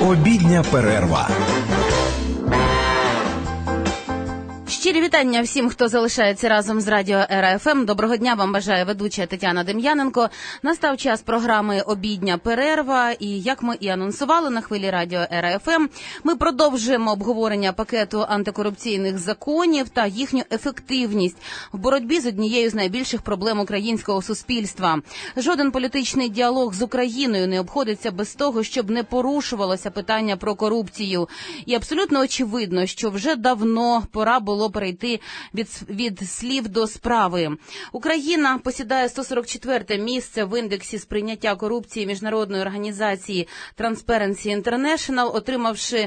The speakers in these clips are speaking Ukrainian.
Обідня перерва. Щирі вітання всім, хто залишається разом з радіо ЕРА-ФМ. Доброго дня вам бажає ведуча Тетяна Дем'яненко. Настав час програми «Обідня перерва». І, як ми і анонсували на хвилі радіо ЕРА-ФМ, ми продовжуємо обговорення пакету антикорупційних законів та їхню ефективність в боротьбі з однією з найбільших проблем українського суспільства. Жоден політичний діалог з Україною не обходиться без того, щоб не порушувалося питання про корупцію. І абсолютно очевидно, що вже давно пора було перейти від слів до справи. Україна посідає 144-те місце в індексі сприйняття корупції міжнародної організації Transparency International, отримавши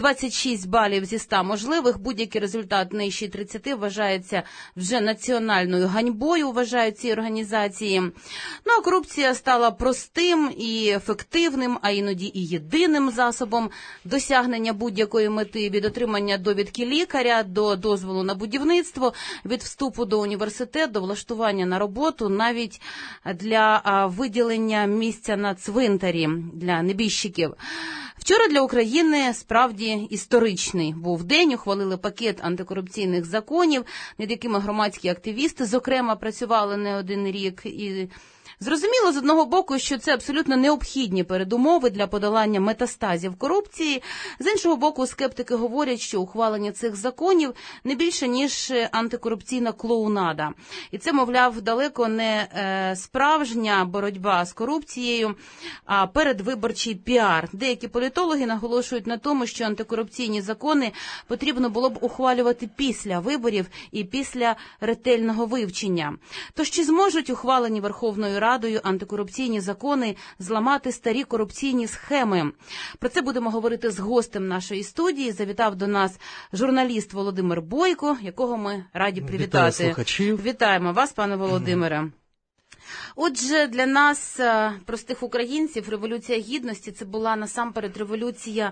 26 балів зі 100 можливих. Будь-який результат нижчий 30 вважається вже національною ганьбою, вважають ці організації. Ну, а корупція стала простим і ефективним, а іноді і єдиним засобом досягнення будь-якої мети, від отримання довідки лікаря до дозволу на будівництво, від вступу до університету, до влаштування на роботу, навіть для виділення місця на цвинтарі для небіжчиків. Вчора для України справді історичний був день. Ухвалили пакет антикорупційних законів, над якими громадські активісти, зокрема, працювали не один рік. І зрозуміло, з одного боку, що це абсолютно необхідні передумови для подолання метастазів корупції. З іншого боку, скептики говорять, що ухвалення цих законів не більше, ніж антикорупційна клоунада. І це, мовляв, далеко не справжня боротьба з корупцією, а передвиборчий піар. Деякі політологи наголошують на тому, що антикорупційні закони потрібно було б ухвалювати після виборів і після ретельного вивчення. Тож чи зможуть ухвалені Верховною Радою антикорупційні закони зламати старі корупційні схеми? Про це будемо говорити з гостем нашої студії. Завітав до нас журналіст Володимир Бойко, якого ми раді привітати. Вітаю слухачів. Вітаємо вас, пане Володимире. Отже, для нас, простих українців, Революція Гідності – це була насамперед революція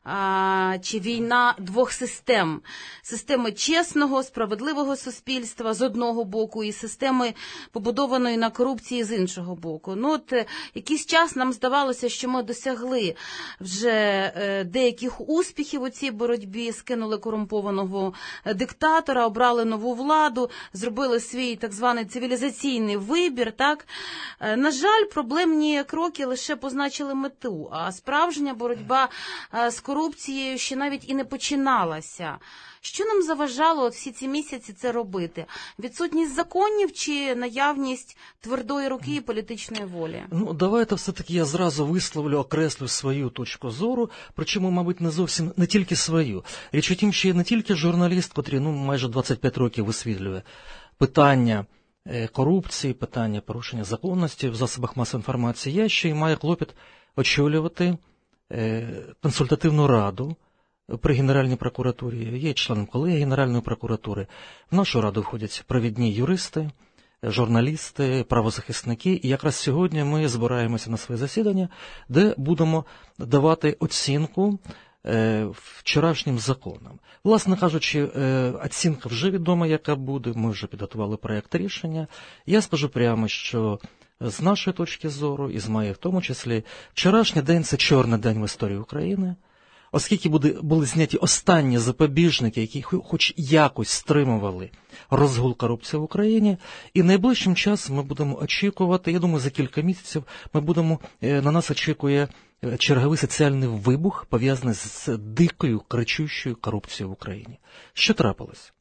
чи війна двох систем. Системи чесного, справедливого суспільства з одного боку і системи, побудованої на корупції з іншого боку. Ну, от якийсь час нам здавалося, що ми досягли вже деяких успіхів у цій боротьбі, скинули корумпованого диктатора, обрали нову владу, зробили свій так званий цивілізаційний вибір, так? На жаль, проблемні кроки лише позначили мету, а справжня боротьба з корупцією ще навіть і не починалася. Що нам заважало всі ці місяці це робити? Відсутність законів чи наявність твердої руки і політичної волі? Ну, давайте все-таки я зразу висловлю, окреслю свою точку зору, причому, мабуть, не тільки свою. Річ у тім, що я не тільки журналіст, котрий майже 25 років висвітлює питання корупції, питання порушення законності в засобах масової інформації, я ще й маю клопіт очолювати консультативну раду при Генеральній прокуратурі. Є членом колегії Генеральної прокуратури. В нашу раду входять провідні юристи, журналісти, правозахисники. І якраз сьогодні ми збираємося на своє засідання, де будемо давати оцінку вчорашнім законам. Власне кажучи, оцінка вже відома, яка буде, ми вже підготували проєкт рішення. Я скажу прямо, що з нашої точки зору, і з моєї в тому числі, вчорашній день – це чорний день в історії України, оскільки були зняті останні запобіжники, які хоч якось стримували розгул корупції в Україні, і найближчим часом ми будемо очікувати, я думаю, за кілька місяців на нас очікує черговий соціальний вибух, пов'язаний з дикою, кричущою корупцією в Україні. Що трапилось?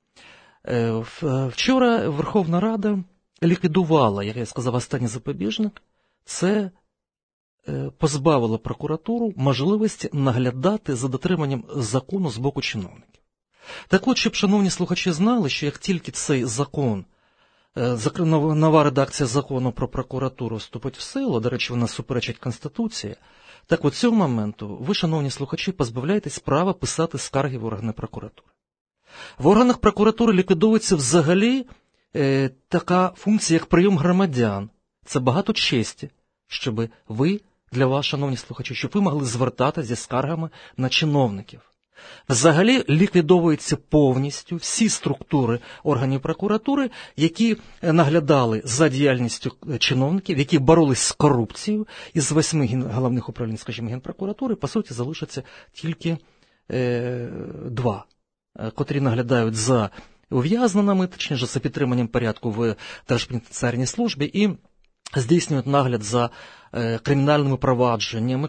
Вчора Верховна Рада ліквідувала, як я сказав, останній запобіжник, це позбавило прокуратуру можливості наглядати за дотриманням закону з боку чиновників. Так от, щоб, шановні слухачі, знали, що як тільки цей закон, нова редакція закону про прокуратуру вступить в силу, до речі, вона суперечить Конституції, так от цього моменту ви, шановні слухачі, позбавляєтесь права писати скарги в органи прокуратури. В органах прокуратури ліквідовується взагалі така функція, як прийом громадян. Це багато честі, щоб ви, для вас, шановні слухачі, щоб ви могли звертатися зі скаргами на чиновників. Взагалі ліквідовуються повністю всі структури органів прокуратури, які наглядали за діяльністю чиновників, які боролись з корупцією. Із 8 головних управлінь, скажімо, Генпрокуратури, по суті, залишаться тільки 2, котрі наглядають за ув'язненими, точніше, за підтриманням порядку в Держпенітенціарній службі і здійснюють нагляд за кримінальними провадженнями,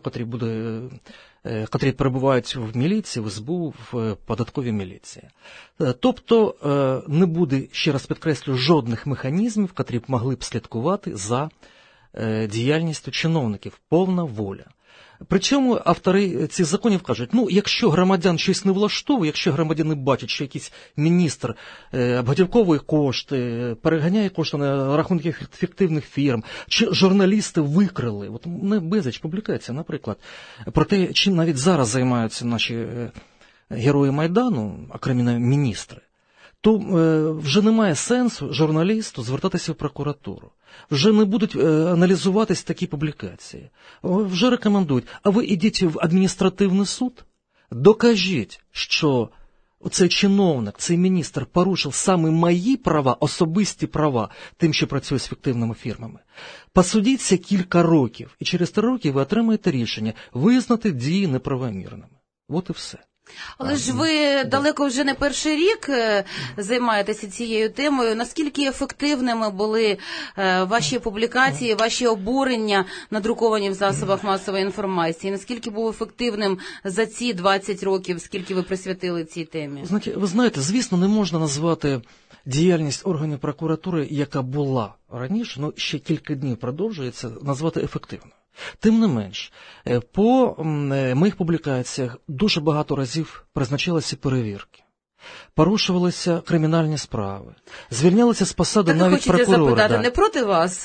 котрі перебувають в міліції, в СБУ, в податковій міліції. Тобто не буде, ще раз підкреслю, жодних механізмів, котрі б могли б слідкувати за діяльністю чиновників. Повна воля. Причому автори цих законів кажуть, якщо громадян щось не влаштовує, якщо громадяни бачать, що якийсь міністр обготівковує кошти, переганяє кошти на рахунки фіктивних фірм, чи журналісти викрили, от не безліч публікацій, наприклад, про те, чим навіть зараз займаються наші герої Майдану, окремі міністри, то вже немає сенсу журналісту звертатися в прокуратуру. Вже не будуть аналізуватись такі публікації. Вже рекомендують, а ви ідіть в адміністративний суд, докажіть, що цей чиновник, цей міністр порушив саме мої права, особисті права, тим, що працює з фіктивними фірмами. Посудіться кілька років, і через 3 роки ви отримаєте рішення визнати дії неправомірними. От і все. Але ж ви далеко вже не перший рік займаєтеся цією темою. Наскільки ефективними були ваші публікації, ваші обурення, надруковані в засобах масової інформації? Наскільки був ефективним за ці 20 років, скільки ви присвятили цій темі? Ви знаєте, звісно, не можна назвати діяльність органів прокуратури, яка була раніше, ще кілька днів продовжується, назвати ефективною. Тим не менш, по моїх публікаціях дуже багато разів призначалися перевірки, порушувалися кримінальні справи, звільнялися з посади навіть прокурори. Так, хочете запитати, не проти вас?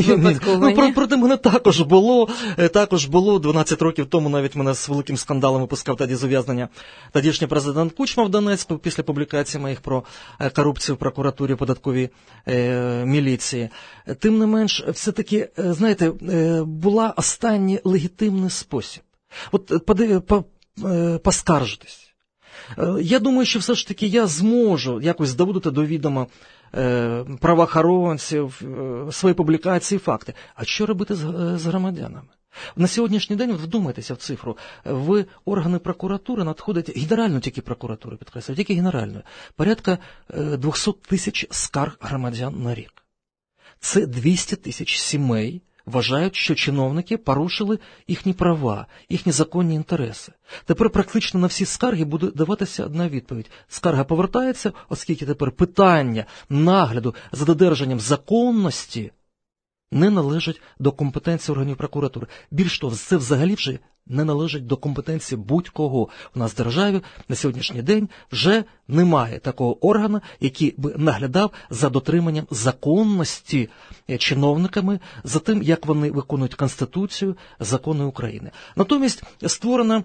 Ні. Проти мене також було 12 років тому, навіть мене з великим скандалом випускав тоді з ув'язнення тодішній президент Кучма в Донецьку після публікації моїх про корупцію в прокуратурі, податковій міліції. Тим не менш, все-таки, знаєте, була останній легітимний спосіб. Поскаржитись. Я думаю, що все ж таки я зможу якось доводити до відома правоохоронців, свої публікації, факти. А що робити з громадянами? На сьогоднішній день, вдумайтеся в цифру, в органи прокуратури надходить, генеральної тільки прокуратури, підкреслюю, тільки генеральної, порядка 200 тисяч скарг громадян на рік. Це 200 тисяч сімей вважають, що чиновники порушили їхні права, їхні законні інтереси. Тепер практично на всі скарги буде даватися одна відповідь. Скарга повертається, оскільки тепер питання нагляду за додержанням законності не належить до компетенції органів прокуратури. Більш того, це взагалі вже не належить до компетенції будь-кого. У нас в державі на сьогоднішній день вже немає такого органу, який би наглядав за дотриманням законності чиновниками, за тим, як вони виконують Конституцію, закони України. Натомість створено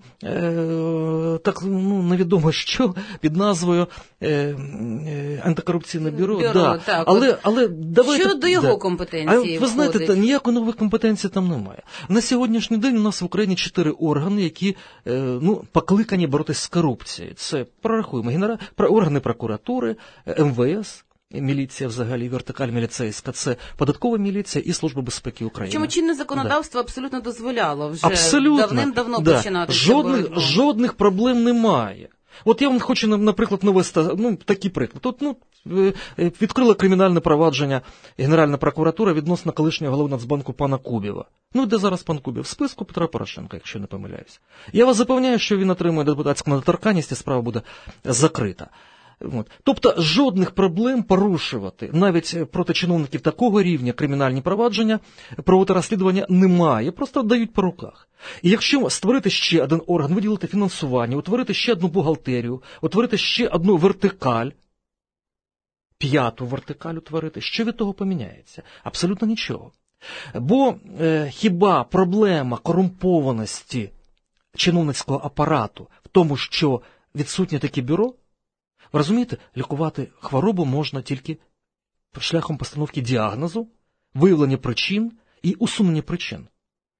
невідомо що під назвою антикорупційне бюро. Так. Але давайте, що до його компетенції ви знаєте, ніякої нових компетенцій там немає. На сьогоднішній день у нас в Україні 4 органи, які покликані боротися з корупцією. Це, прорахуємо, органи прокуратури, МВС, міліція взагалі, вертикаль міліцейська, це податкова міліція і Служба безпеки України. Чому чинне законодавство абсолютно дозволяло вже давним-давно починати. Жодних проблем немає. От я вам хочу, наприклад, навести такий приклад. Відкрила кримінальне провадження Генеральна прокуратура відносно колишнього голови Нацбанку пана Кубєва. Де зараз пан Кубєв? В списку Петра Порошенка, якщо не помиляюсь. Я вас запевняю, що він отримує депутатську недоторканність і справа буде закрита. Тобто жодних проблем порушувати навіть проти чиновників такого рівня кримінальні провадження, проводити розслідування немає, просто дають по руках. І якщо створити ще один орган, виділити фінансування, утворити ще одну бухгалтерію, утворити ще одну вертикаль, 5-ту вертикаль утворити, що від того поміняється? Абсолютно нічого. Бо хіба проблема корумпованості чиновницького апарату в тому, що відсутнє таке бюро? Ви розумієте, лікувати хворобу можна тільки шляхом постановки діагнозу, виявлення причин і усунення причин.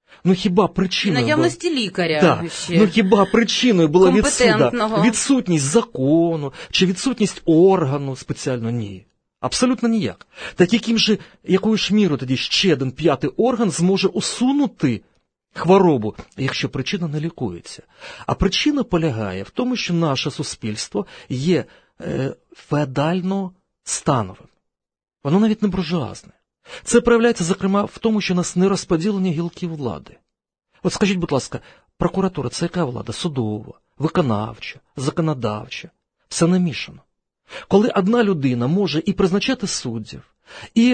Ну хіба причиною... Наявності лікаря. Да. Ще. Ну хіба причиною була відсутність закону чи відсутність органу спеціально? Ні. Абсолютно ніяк. Так якою ж мірою тоді ще один п'ятий орган зможе усунути хворобу, якщо причина не лікується? А причина полягає в тому, що наше суспільство є феодально-становим. Воно навіть не буржуазне. Це проявляється, зокрема, в тому, що у нас не розподілені гілки влади. От скажіть, будь ласка, прокуратура – це яка влада? Судова, виконавча, законодавча. Все намішано. Коли одна людина може і призначати суддів, і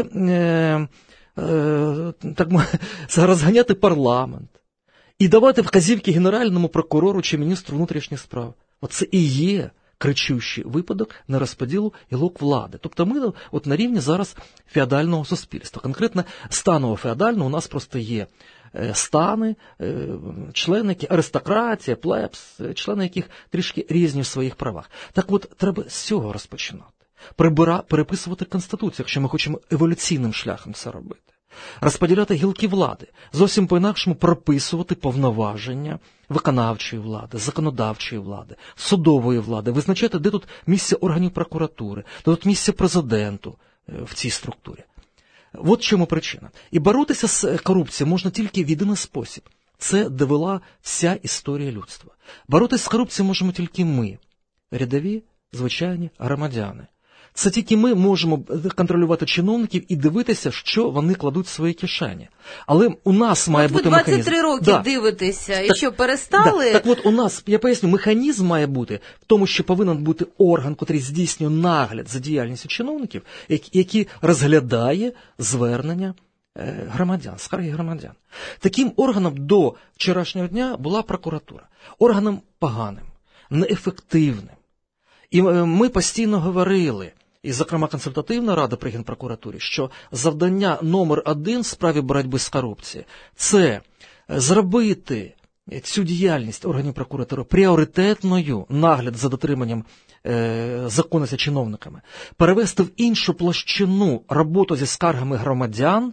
розганяти парламент, і давати вказівки Генеральному прокурору чи міністру внутрішніх справ, оце і є кричущий випадок нерозподілу гілок влади. Тобто ми от на рівні зараз феодального суспільства. Конкретно станово-феодального у нас просто є стани, члени, які аристократія, плебс, члени яких трішки різні в своїх правах. Так от, треба з цього розпочинати. Переписувати Конституцію, якщо ми хочемо еволюційним шляхом це робити. Розподіляти гілки влади, зовсім по-інакшому прописувати повноваження виконавчої влади, законодавчої влади, судової влади, визначати, де тут місце органів прокуратури, де тут місце президенту в цій структурі. От чому причина. І боротися з корупцією можна тільки в єдиний спосіб. Це довела вся історія людства. Боротися з корупцією можемо тільки ми, рядові, звичайні громадяни. Це тільки ми можемо контролювати чиновників і дивитися, що вони кладуть в свої кишені. Але у нас має бути механізм. Ви 23 роки дивитеся, і що, перестали? Так от у нас, я поясню, механізм має бути в тому, що повинен бути орган, який здійснює нагляд за діяльністю чиновників, який розглядає звернення громадян, скарги громадян. Таким органом до вчорашнього дня була прокуратура. Органом поганим, неефективним. І ми постійно говорили, і, зокрема, консультативна рада при Генпрокуратурі, що завдання номер 1 в справі боротьби з корупцією – це зробити цю діяльність органів прокуратури пріоритетною, нагляд за дотриманням законності чиновниками, перевести в іншу площину роботу зі скаргами громадян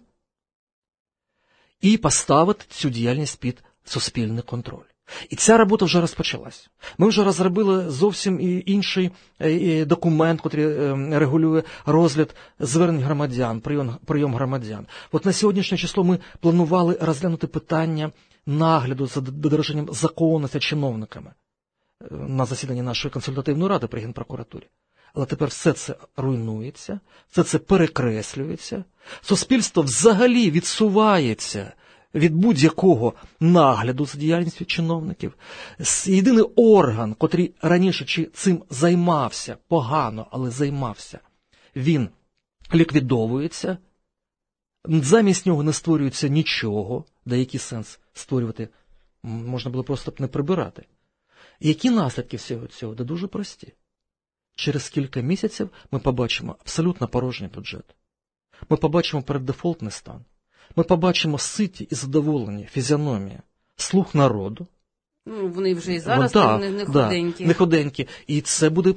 і поставити цю діяльність під суспільний контроль. І ця робота вже розпочалась. Ми вже розробили зовсім інший документ, який регулює розгляд звернень громадян, прийом громадян. От на сьогоднішнє число ми планували розглянути питання нагляду за додержанням законності чиновниками на засіданні нашої консультативної ради при Генпрокуратурі. Але тепер все це руйнується, все це перекреслюється, суспільство взагалі відсувається від будь-якого нагляду за діяльністю чиновників. Єдиний орган, котрий раніше цим займався, погано, але займався, він ліквідовується, замість нього не створюється нічого, да який сенс створювати, можна було просто б не прибирати. Які наслідки всього цього? Да дуже прості. Через кілька місяців ми побачимо абсолютно порожній бюджет. Ми побачимо переддефолтний стан. Ми побачимо ситі і задоволені фізіономії слуг народу. Ну, вони вже і зараз не худенькі. Не худенькі. І це буде,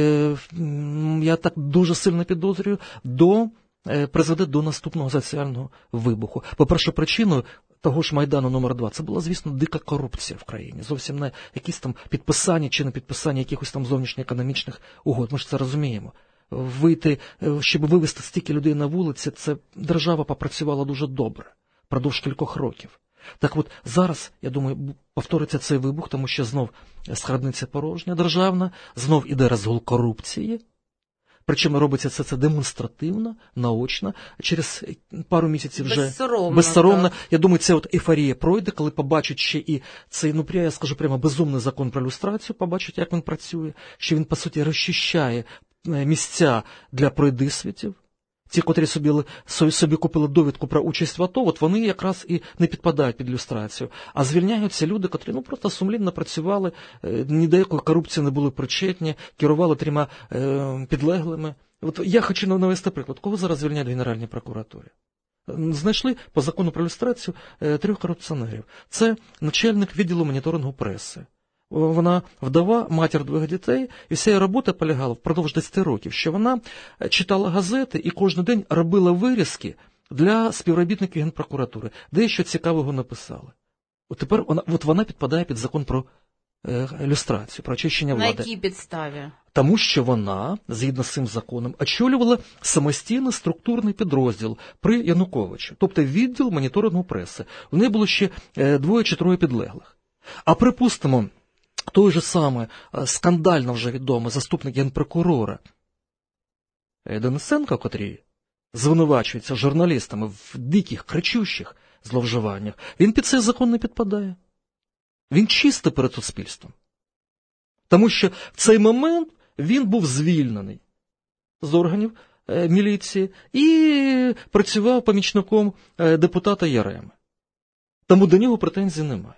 я так дуже сильно підозрюю, призведе до наступного соціального вибуху. По-перше, причиною того ж Майдану номер 2 це була, звісно, дика корупція в країні. Зовсім не якісь там підписання чи не підписання якихось там зовнішньоекономічних угод. Ми ж це розуміємо. Вийти, щоб вивести стільки людей на вулиці, це держава попрацювала дуже добре, впродовж кількох років. Так от зараз, я думаю, повториться цей вибух, тому що знов скарбниця порожня державна, знов іде розгул корупції. Причому робиться це демонстративно, наочно, через пару місяців вже безсоромно. Я думаю, ця от ейфорія пройде, коли побачать ще і цей, я скажу прямо, безумний закон про люстрацію, побачать, як він працює, що він, по суті, розчищає місця для пройдисвітів. Ті, котрі собі купили довідку про участь в АТО, от вони якраз і не підпадають під люстрацію. А звільняються люди, котрі просто сумлінно працювали, ні до якої корупції не були причетні, керували 3 підлеглими. От я хочу навести приклад. Кого зараз звільняють в Генеральній прокуратурі? Знайшли по закону про люстрацію 3 корупціонерів. Це начальник відділу моніторингу преси. Вона вдова, матір 2 дітей, і вся її робота полягала впродовж 10 років, що вона читала газети і кожен день робила вирізки для співробітників Генпрокуратури. Дещо цікавого написали. От тепер вона підпадає під закон про люстрацію, про очищення влади. На якій підставі? Тому що вона, згідно з цим законом, очолювала самостійний структурний підрозділ при Януковичі, тобто відділ моніторингу преси. У неї було ще 2 чи 3 підлеглих. А припустимо, той же самий скандально вже відомий заступник генпрокурора Денисенко, котрий звинувачується журналістами в диких, кричущих зловживаннях, він під цей закон не підпадає. Він чистий перед суспільством. Тому що в цей момент він був звільнений з органів міліції і працював помічником депутата Яреми. Тому до нього претензій немає.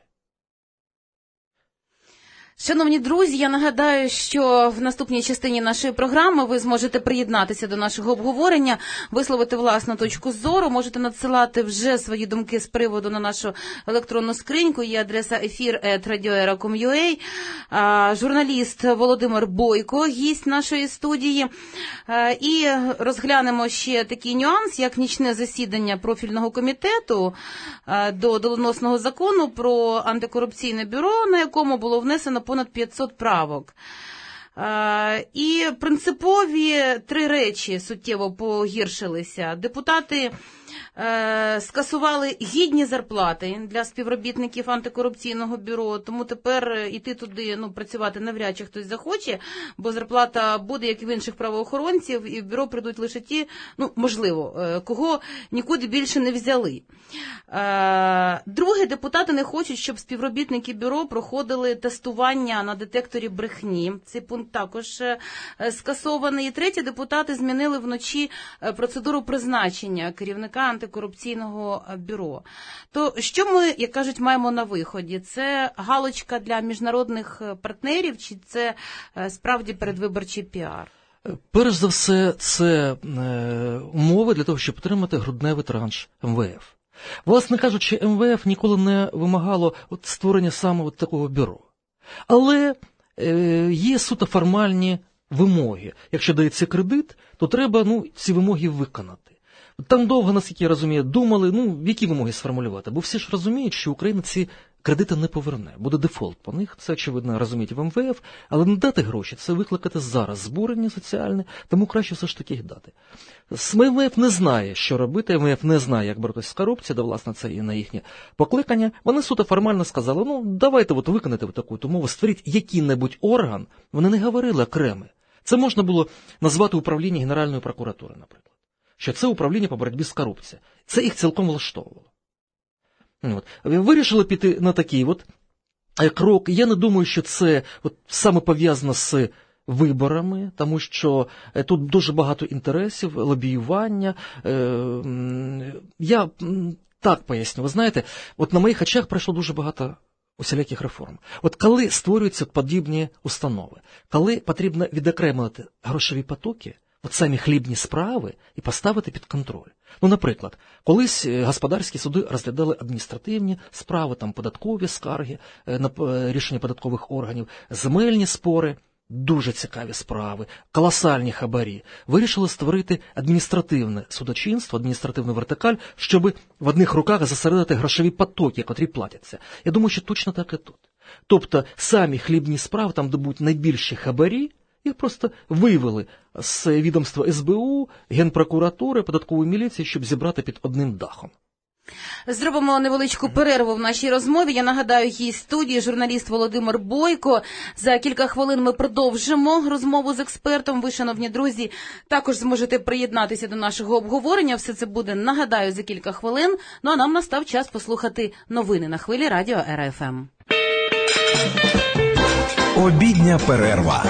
Шановні друзі, я нагадаю, що в наступній частині нашої програми ви зможете приєднатися до нашого обговорення, висловити власну точку зору, можете надсилати вже свої думки з приводу на нашу електронну скриньку, є адреса efir@radioera.com.ua, журналіст Володимир Бойко, гість нашої студії, і розглянемо ще такий нюанс, як нічне засідання профільного комітету до доленосного закону про антикорупційне бюро, на якому було внесено понад 500 правок. І принципові 3 речі суттєво погіршилися. Депутати скасували гідні зарплати для співробітників антикорупційного бюро, тому тепер іти туди працювати навряд чи хтось захоче, бо зарплата буде, як і в інших правоохоронців, і в бюро прийдуть лише ті, можливо, кого нікуди більше не взяли. Друге, депутати не хочуть, щоб співробітники бюро проходили тестування на детекторі брехні. Цей пункт також скасований. І третє, депутати змінили вночі процедуру призначення керівника антикорупційного бюро. То що ми, як кажуть, маємо на виході? Це галочка для міжнародних партнерів, чи це справді передвиборчий піар? Перш за все, це умови для того, щоб отримати грудневий транш МВФ. Власне кажучи, МВФ ніколи не вимагало створення саме такого бюро. Але є суто формальні вимоги. Якщо дається кредит, то треба ці вимоги виконати. Там довго, наскільки я розумію, думали, які вимоги сформулювати. Бо всі ж розуміють, що Україна ці кредити не поверне. Буде дефолт по них, це, очевидно, розуміють в МВФ, але не дати гроші, це викликати зараз збурення соціальне, тому краще все ж таки їх дати. МВФ не знає, що робити, МВФ не знає, як боротися з корупцією, да, власне, це і на їхнє покликання. Вони суто формально сказали, давайте виконати таку умову, створіть який-небудь орган, вони не говорили окремо. Це можна було назвати управління Генеральної прокуратури, наприклад. Що це управління по боротьбі з корупцією. Це їх цілком влаштовувало. Вирішили піти на такий крок. Я не думаю, що це саме пов'язано з виборами, тому що тут дуже багато інтересів, лобіювання. Я так поясню. Ви знаєте, на моїх очах пройшло дуже багато усіляких реформ. Коли створюються подібні установи, коли потрібно відокремити грошові потоки, самі хлібні справи і поставити під контроль. Наприклад, колись господарські суди розглядали адміністративні справи, податкові скарги на рішення податкових органів, земельні спори, дуже цікаві справи, колосальні хабарі. Вирішили створити адміністративне судочинство, адміністративну вертикаль, щоб в одних руках зосередити грошові потоки, котрі платяться. Я думаю, що точно так і тут. Тобто самі хлібні справи, там, де будуть найбільші хабарі, їх просто вивели з відомства СБУ, Генпрокуратури, податкової міліції, щоб зібрати під одним дахом. Зробимо невеличку перерву в нашій розмові. Я нагадаю, гість студії, журналіст Володимир Бойко. За кілька хвилин ми продовжимо розмову з експертом. Ви, шановні друзі, також зможете приєднатися до нашого обговорення. Все це буде, нагадаю, за кілька хвилин. А нам настав час послухати новини на хвилі радіо ЕРА-ФМ. Обідня перерва.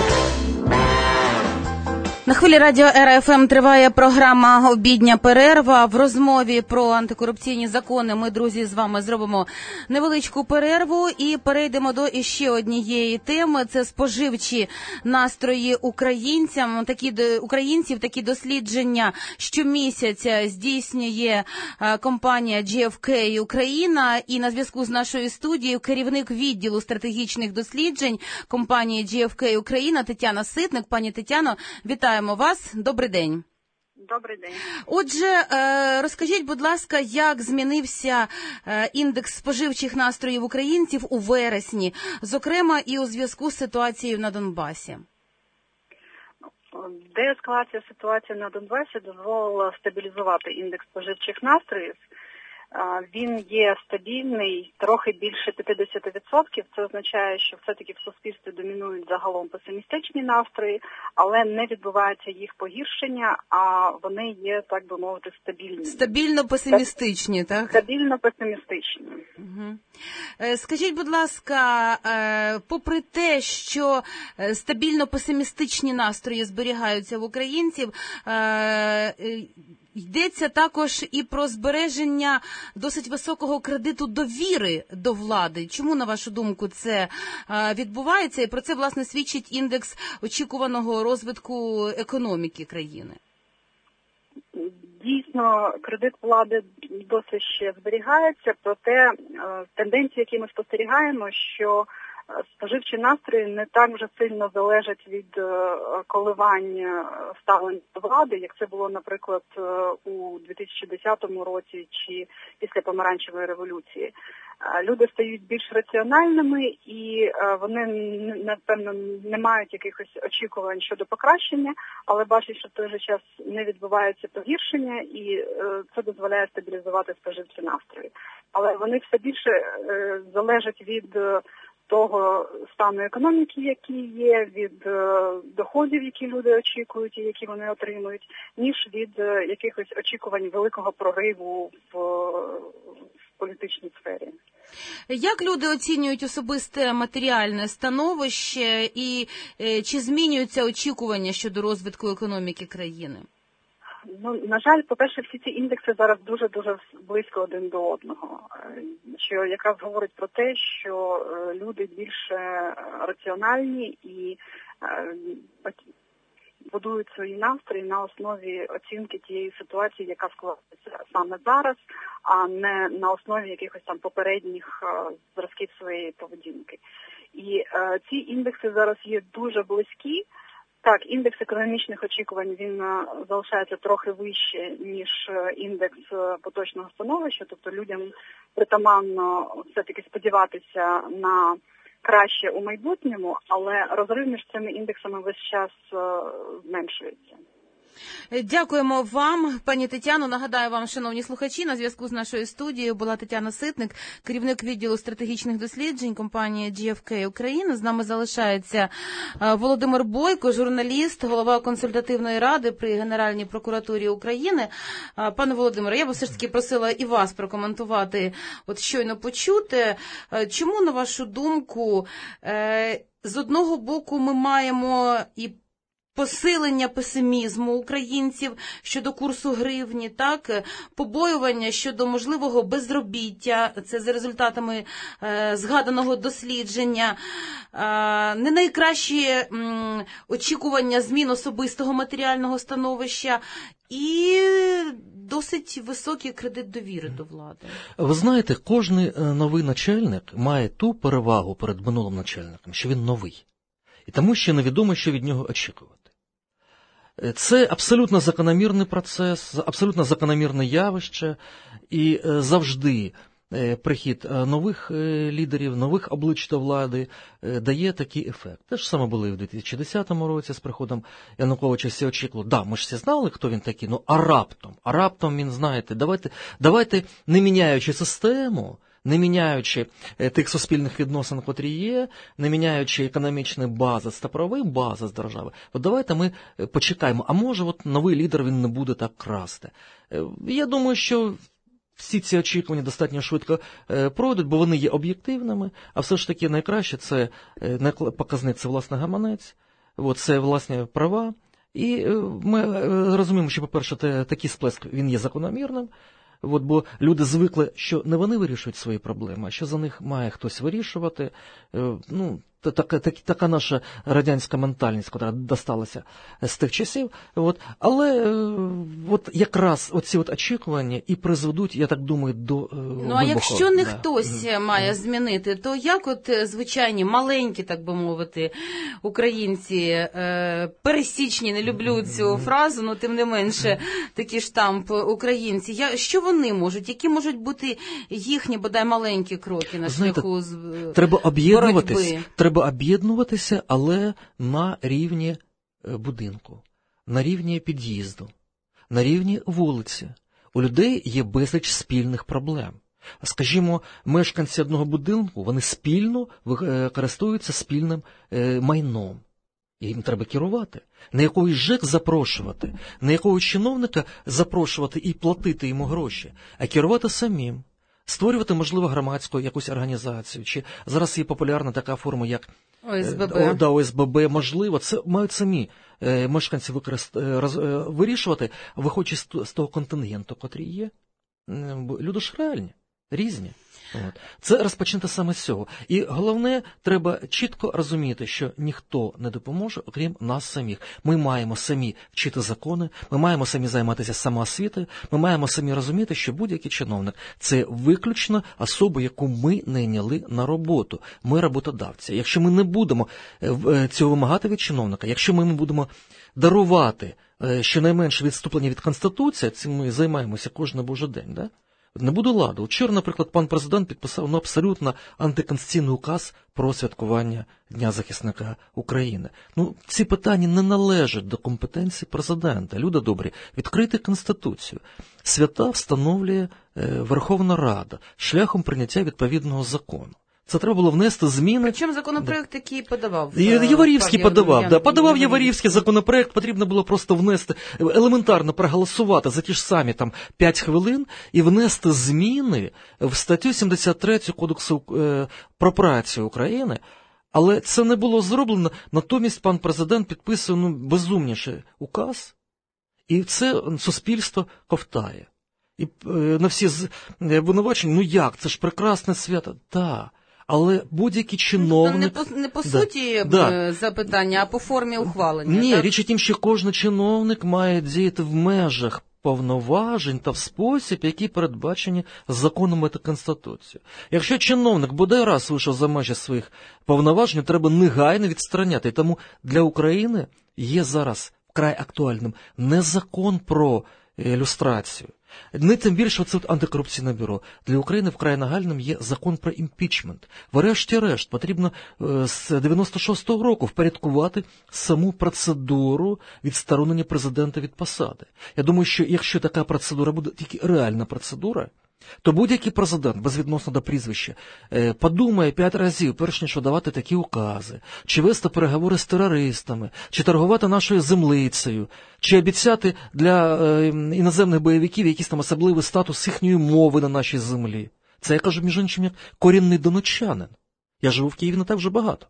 На хвилі радіо ЕРА-ФМ триває програма «Обідня перерва». В розмові про антикорупційні закони ми, друзі, з вами зробимо невеличку перерву і перейдемо до іще однієї теми. Це споживчі настрої українців. Такі дослідження щомісяця здійснює компанія GfK Україна. І на зв'язку з нашою студією керівник відділу стратегічних досліджень компанії GfK Україна Тетяна Ситник. Пані Тетяно, вітаю. Вас. Добрий день. Добрий день. Отже, розкажіть, будь ласка, як змінився індекс споживчих настроїв українців у вересні, зокрема і у зв'язку з ситуацією на Донбасі? Деескалація ситуації на Донбасі дозволила стабілізувати індекс споживчих настроїв. Він є стабільний, трохи більше 50%. Це означає, що все-таки в суспільстві домінують загалом песимістичні настрої, але не відбувається їх погіршення, а вони є, так би мовити, стабільні. Стабільно-песимістичні, так? Стабільно-песимістичні. Угу. Скажіть, будь ласка, попри те, що стабільно-песимістичні настрої зберігаються в українців, йдеться також і про збереження досить високого кредиту довіри до влади. Чому, на вашу думку, це відбувається? І про це, власне, свідчить індекс очікуваного розвитку економіки країни. Дійсно, кредит влади досить ще зберігається, проте тенденції, які ми спостерігаємо, що споживчі настрої не так вже сильно залежать від коливань ставлення до влади, як це було, наприклад, у 2010 році чи після помаранчевої революції. Люди стають більш раціональними і вони, напевно, не мають якихось очікувань щодо покращення, але бачать, що в той же час не відбувається погіршення і це дозволяє стабілізувати споживчі настрої. Але вони все більше залежать від того стану економіки, який є, від доходів, які люди очікують і які вони отримують, ніж від якихось очікувань великого прориву в політичній сфері. Як люди оцінюють особисте матеріальне становище і чи змінюються очікування щодо розвитку економіки країни? Ну, на жаль, по-перше, всі ці індекси зараз дуже-дуже близько один до одного, що якраз говорить про те, що люди більше раціональні і будують свої настрої на основі оцінки тієї ситуації, яка складається саме зараз, а не на основі якихось там попередніх зразків своєї поведінки. І ці індекси зараз є дуже близькі. Так, індекс економічних очікувань, він залишається трохи вище, ніж індекс поточного становища, тобто людям притаманно все-таки сподіватися на краще у майбутньому, але розрив між цими індексами весь час зменшується. Дякуємо вам, пані Тетяно. Нагадаю вам, шановні слухачі, на зв'язку з нашою студією була Тетяна Ситник, керівник відділу стратегічних досліджень компанії GfK Україна. З нами залишається Володимир Бойко, журналіст, голова консультативної ради при Генеральній прокуратурі України. Пане Володимире, я б все ж таки просила і вас прокоментувати, от щойно почути. Чому, на вашу думку, з одного боку ми маємо і посилення песимізму українців щодо курсу гривні, так, побоювання щодо можливого безробіття, це за результатами згаданого дослідження, не найкращі очікування змін особистого матеріального становища і досить високий кредит довіри до влади. Ви знаєте, кожний новий начальник має ту перевагу перед минулим начальником, що він новий. І тому ще невідомо, що від нього очікувати. Це абсолютно закономірний процес, абсолютно закономірне явище, і завжди прихід нових лідерів, нових облич до влади дає такий ефект. Те ж саме було і в 2010 році з приходом Януковича. Всі очікували, да, ми ж всі знали, хто він такий, ну а раптом він, знаєте, давайте не міняючи систему, не міняючи тих суспільних відносин, котрі є, не міняючи економічний базис та правовий базис держави, от давайте ми почекаємо, а може от новий лідер він не буде так красти. Я думаю, що всі ці очікування достатньо швидко пройдуть, бо вони є об'єктивними, а все ж таки найкраще це показник, це власне гаманець, це власні права. І ми розуміємо, що, по-перше, такий сплеск, він є закономірним, бо люди звикли, що не вони вирішують свої проблеми, а що за них має хтось вирішувати. така наша радянська ментальність, яка досталася з тих часів. Але якраз оці очікування і призведуть, я так думаю, до вибуху. А якщо не хтось має змінити, то як звичайні, маленькі, так би мовити, українці, пересічні, не люблю цю фразу, тим не менше, такі штамп українці, що вони можуть? Які можуть бути їхні, бодай, маленькі кроки на шляху боротьби? Треба об'єднуватися, але на рівні будинку, на рівні під'їзду, на рівні вулиці. У людей є безліч спільних проблем. Скажімо, мешканці одного будинку, вони спільно користуються спільним майном. І їм треба керувати. На якогось ЖЕК запрошувати, на якогось чиновника запрошувати і платити йому гроші, а керувати самим. Створювати, можливо, громадську якусь організацію. Чи зараз є популярна така форма, як ОСББ. Можливо, це мають самі мешканці вирішувати, виходячи з того контингенту, котрий є. Люди ж реальні, різні. Це розпочнеться саме з цього. І головне, треба чітко розуміти, що ніхто не допоможе, окрім нас самих. Ми маємо самі вчити закони, ми маємо самі займатися самоосвітою, ми маємо самі розуміти, що будь-який чиновник – це виключно особа, яку ми найняли на роботу. Ми роботодавці. Якщо ми не будемо цього вимагати від чиновника, якщо ми будемо дарувати щонайменше відступлення від Конституції, цим ми займаємося кожен божий день, да? Не буде ладу. Вчора, наприклад, пан президент підписав абсолютно антиконституційний указ про святкування Дня захисника України. Ці питання не належать до компетенції президента. Люди добрі, відкрийте Конституцію. Свята встановлює Верховна Рада шляхом прийняття відповідного закону. Це треба було внести зміни. Причому законопроект, який подавав? Яворівський подавав. Подавав Яворівський законопроект, потрібно було просто внести, елементарно проголосувати за ті ж самі 5 хвилин і внести зміни в статтю 73 Кодексу про працю України. Але це не було зроблено, натомість пан президент підписує безумніший указ, і це суспільство ковтає. І на всі обвинувачення, як, це ж прекрасне свято. Так. Але будь-який чиновник... Не по суті запитання, а по формі ухвалення. Ні, річ у тім, що кожен чиновник має діяти в межах повноважень та в спосіб, які передбачені законом та Конституцією. Якщо чиновник бодай раз вийшов за межі своїх повноважень, треба негайно відстраняти. І тому для України є зараз вкрай актуальним не закон про люстрацію, не тим більше це антикорупційне бюро. Для України вкрай нагальним є закон про імпічмент. Врешті-решт потрібно з 96-го року впорядкувати саму процедуру відсторонення президента від посади. Я думаю, що якщо така процедура буде, тільки реальна процедура, то будь-який президент, безвідносно до прізвища, подумає 5 разів, перш ніж давати такі укази, чи вести переговори з терористами, чи торгувати нашою землицею, чи обіцяти для іноземних бойовиків якийсь особливий статус їхньої мови на нашій землі. Це я кажу, між іншим, як корінний донеччанин. Я живу в Києві не так вже багато.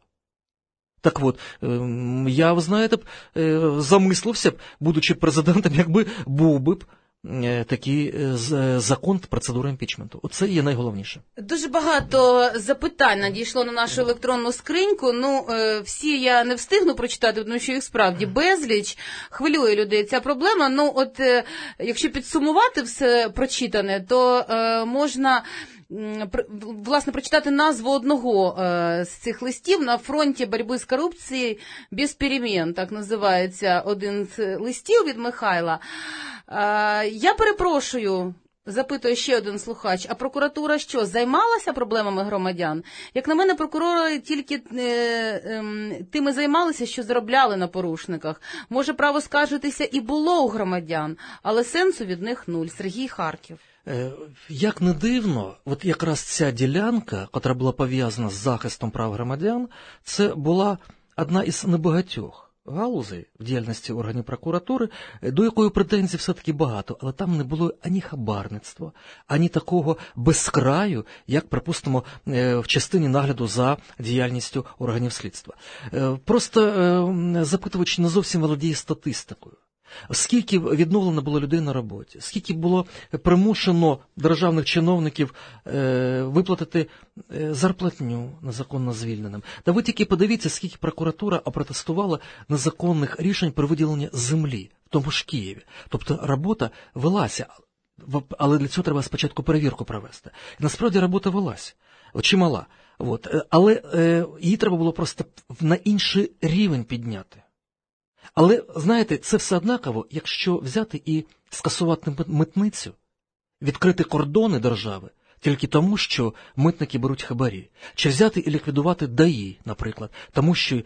Так от, я, ви знаєте, замислився б, будучи президентом, якби був би такий закон процедури імпічменту. Оце є найголовніше. Дуже багато запитань надійшло на нашу електронну скриньку. Всі я не встигну прочитати, тому що їх справді безліч. Хвилює людей ця проблема. Якщо підсумувати все прочитане, то можна власне прочитати назву одного з цих листів «На фронті боротьби з корупцією без перемін», так називається один з листів від Михайла. Я перепрошую, запитує ще один слухач, а прокуратура що, займалася проблемами громадян? Як на мене, прокурори тільки тими займалися, що заробляли на порушниках. Може, право скаржитися і було у громадян, але сенсу від них нуль. Сергій Харків. Як не дивно, от якраз ця ділянка, яка була пов'язана з захистом прав громадян, це була одна із небагатьох галузей в діяльності органів прокуратури, до якої претензій все-таки багато, але там не було ані хабарництва, ані такого безкраю, як, припустимо, в частині нагляду за діяльністю органів слідства. Просто запитувач не зовсім володіє статистикою. Скільки відновлено було людей на роботі, скільки було примушено державних чиновників виплатити зарплатню незаконно звільненим. Та ви тільки подивіться, скільки прокуратура опротестувала незаконних рішень про виділення землі в тому ж Києві. Тобто робота велася, але для цього треба спочатку перевірку провести. І насправді робота велася, чимала. Але її треба було просто на інший рівень підняти. Але, знаєте, це все однаково, якщо взяти і скасувати митницю, відкрити кордони держави тільки тому, що митники беруть хабарі. Чи взяти і ліквідувати ДАІ, наприклад, тому що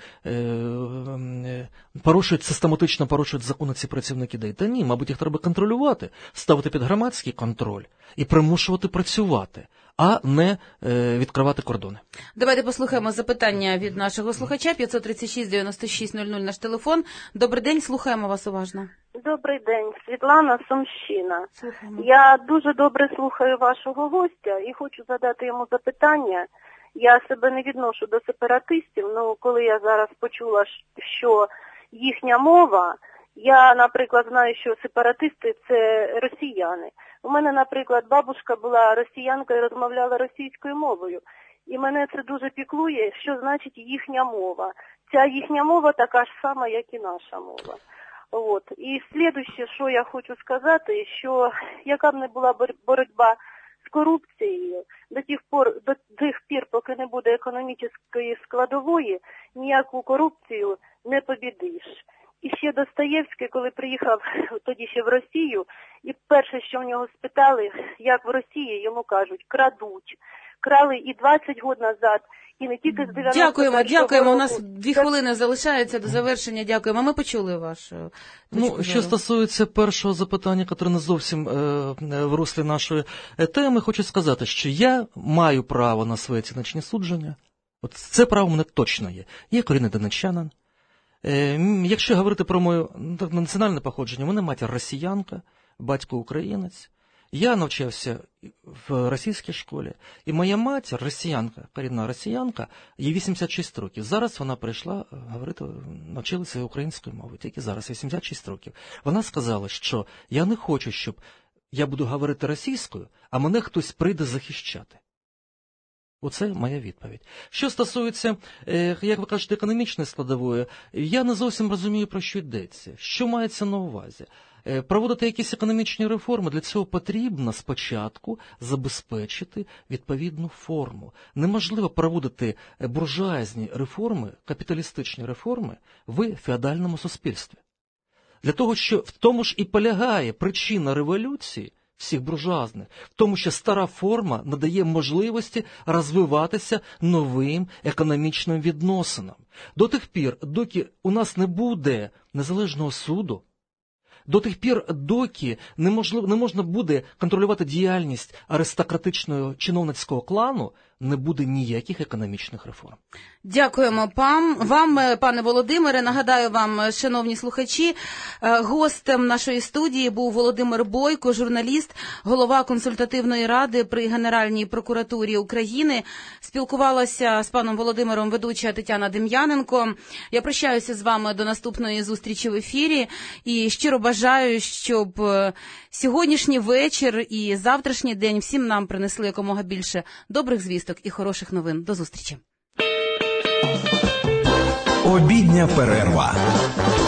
систематично порушують закони ці працівники ДАІ. Та ні, мабуть, їх треба контролювати, ставити під громадський контроль і примушувати працювати, а не відкривати кордони. Давайте послухаємо запитання від нашого слухача. 536-96-00 наш телефон. Добрий день, слухаємо вас уважно. Добрий день, Світлана, Сумщина. Слухаємо. Я дуже добре слухаю вашого гостя і хочу задати йому запитання. Я себе не відношу до сепаратистів, але коли я зараз почула, що їхня мова, я, наприклад, знаю, що сепаратисти – це росіяни. У мене, наприклад, бабушка була росіянка і розмовляла російською мовою. І мене це дуже піклує, що значить їхня мова. Ця їхня мова така ж сама, як і наша мова. І слідуще, що я хочу сказати, що яка б не була боротьба з корупцією, до тих пір, поки не буде економічної складової, ніяку корупцію не побідиш. І ще Достоєвський, коли приїхав тоді ще в Росію, і перше, що в нього спитали, як в Росії, йому кажуть, крадуть. Крали і 20 років назад, і не тільки з 90-го Дякуємо. У нас 2 хвилини залишаються до завершення. Дякуємо. Ми почули вашу точку зору. Що стосується першого запитання, яке не зовсім в руслі нашої теми, хочу сказати, що я маю право на своє ціничне судження. Це право в мене точно є. Я корінний донеччанин. Якщо говорити про моє національне походження, у мене матір росіянка, батько українець. Я навчався в російській школі, і моя матір, росіянка, корінна росіянка, їй 86 років. Зараз вона прийшла говорити, навчилася українською мовою, тільки зараз, 86 років. Вона сказала, що я не хочу, щоб я буду говорити російською, а мене хтось прийде захищати. Оце моя відповідь. Що стосується, як ви кажете, економічної складової, я не зовсім розумію, про що йдеться. Що мається на увазі? Проводити якісь економічні реформи, для цього потрібно спочатку забезпечити відповідну форму. Неможливо проводити буржуазні реформи, капіталістичні реформи в феодальному суспільстві. Для того, що в тому ж і полягає причина революції всіх буржуазних, в тому, що стара форма надає можливості розвиватися новим економічним відносинам. До тих пір, доки у нас не буде незалежного суду, до тих пір, доки не можна буде контролювати діяльність аристократичного чиновницького клану, не буде ніяких економічних реформ. Дякуємо вам, пане Володимире. Нагадаю вам, шановні слухачі, гостем нашої студії був Володимир Бойко, журналіст, голова консультативної ради при Генеральній прокуратурі України. Спілкувалася з паном Володимиром ведуча Тетяна Дем'яненко. Я прощаюся з вами до наступної зустрічі в ефірі і щиро бажаю, щоб сьогоднішній вечір і завтрашній день всім нам принесли якомога більше добрих звісток і хороших новин. До зустрічі. Обідня перерва.